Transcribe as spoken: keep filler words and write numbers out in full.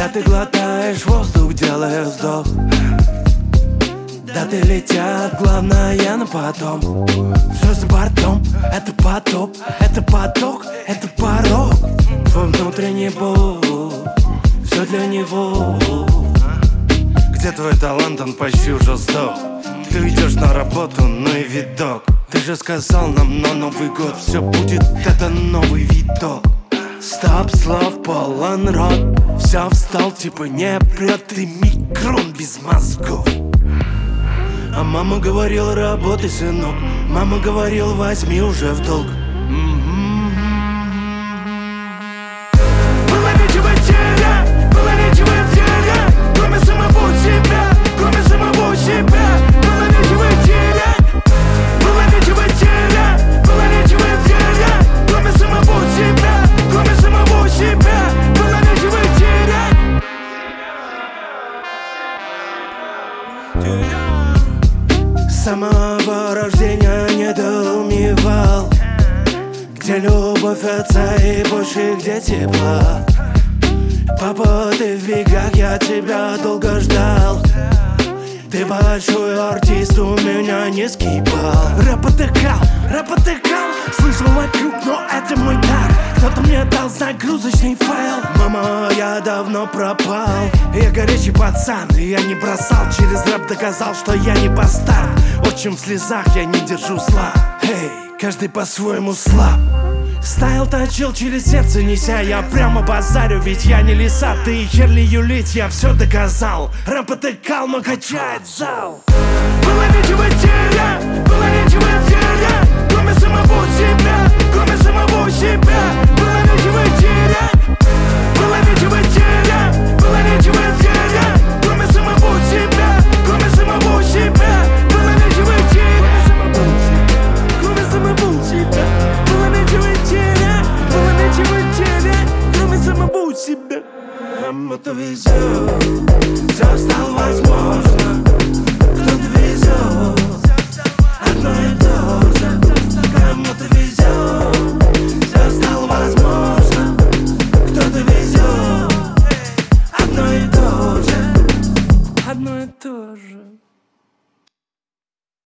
Да ты глотаешь воздух, делая вздох. Да ты летят, главное на потом. Все за бортом, это потоп, это поток, это порог. Твой внутренний бог, все для него. Где твой талант, он почти уже сдох. Ты идешь на работу, ну и видок. Ты же сказал нам на Новый год все будет, это новый виток. Стоп, слов полон рот. Все встал, типа не прет. Ты микрон без мозгов. А мама говорила, работай, сынок. Мама говорила, возьми уже в долг. Было нечего терять, было нечего терять, кроме самого себя, кроме самого себя. Было нечего терять, было нечего терять, было нечего терять, кроме самого себя, кроме самого себя. Было нечего терять. С самого рождения недоумевал, где любовь отца и больше где тепла. Папа, ты в бегах, я тебя долго ждал. Ты большой артист, у меня низкий балл. Рэп отдыхал, рэп отдыхал, слышал вокруг, но это мой дар. Кто-то мне дал загрузочный файл. Мама, я давно пропал. Я горячий пацан, и я не бросал. Через рэп доказал, что я не бастард. Отчим в слезах, я не держу зла. Эй, каждый по-своему слаб. Стайл точил через сердце неся, я прямо базарю, ведь я не лиса. Ты херли юлить, я все доказал. Рэп отыкал, но качает зал. Было нечего терять, было нечего терять, кроме самого себя, кроме самого себя. Было нечего терять, было нечего терять, было нечего терять, кроме самого себя, кроме самого себя. Было нечего терять, кроме самого себя. Было нечего терять, было нечего терять, кроме самого себя. Кому-то везет, все стало возможно. Кто-то везет, одно и то же. Кому-то везет.